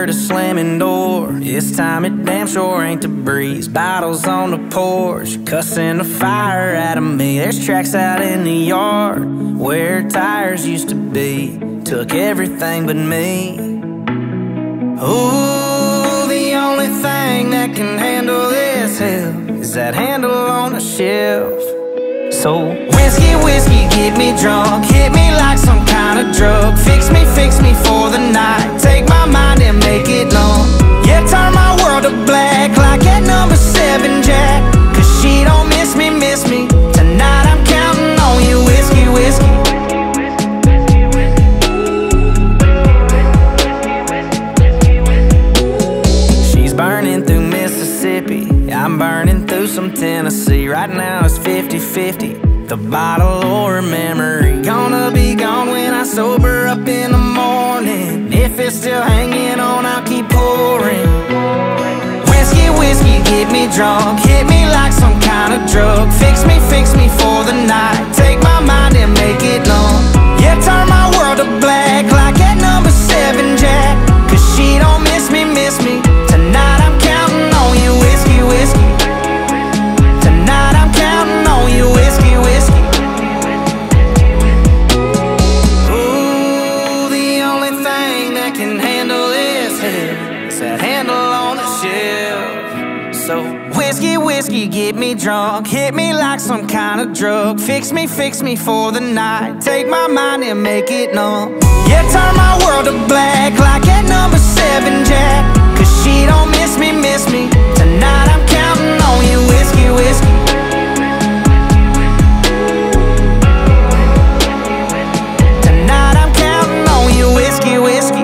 heard a slamming door. This time it damn sure ain't the breeze. Bottles on the porch, cussing the fire out of me. There's tracks out in the yard where tires used to be. Took everything but me. Ooh, the only thing that can handle this hell is that handle on the shelf. So whiskey, whiskey, get me drunk, hit me like some kind of drug. Fix me for the night, take my mind and make it numb. Yeah, turn my world to black like that number 7 Jack. Cause she don't miss me, tonight I'm counting on you. Whiskey, whiskey. She's burning through Mississippi, I'm burning through some Tennessee. Right now it's 50-50, the bottle or a memory. Gonna be gone when I sober up in the morning. If it's still hanging on, I'll keep pouring. Whiskey, whiskey, get me drunk, hit me like some kind of drug. Fix me for the night, take my mind and make it numb. Yeah, turn my world to black like that number 7 Jack. Cause she don't miss me, tonight I'm counting on you. Whiskey, whiskey. Tonight I'm counting on you. Whiskey, whiskey. Ooh, the only thing that can handle this hell is that handle on the shelf. So whiskey, whiskey, get me drunk, hit me like some kind of drug. Fix me for the night, take my mind and make it numb. Yeah, turn my world to black like that number 7 Jack. Cause she don't miss me, tonight I'm counting on you. Whiskey, whiskey. Tonight I'm counting on you. Whiskey, whiskey.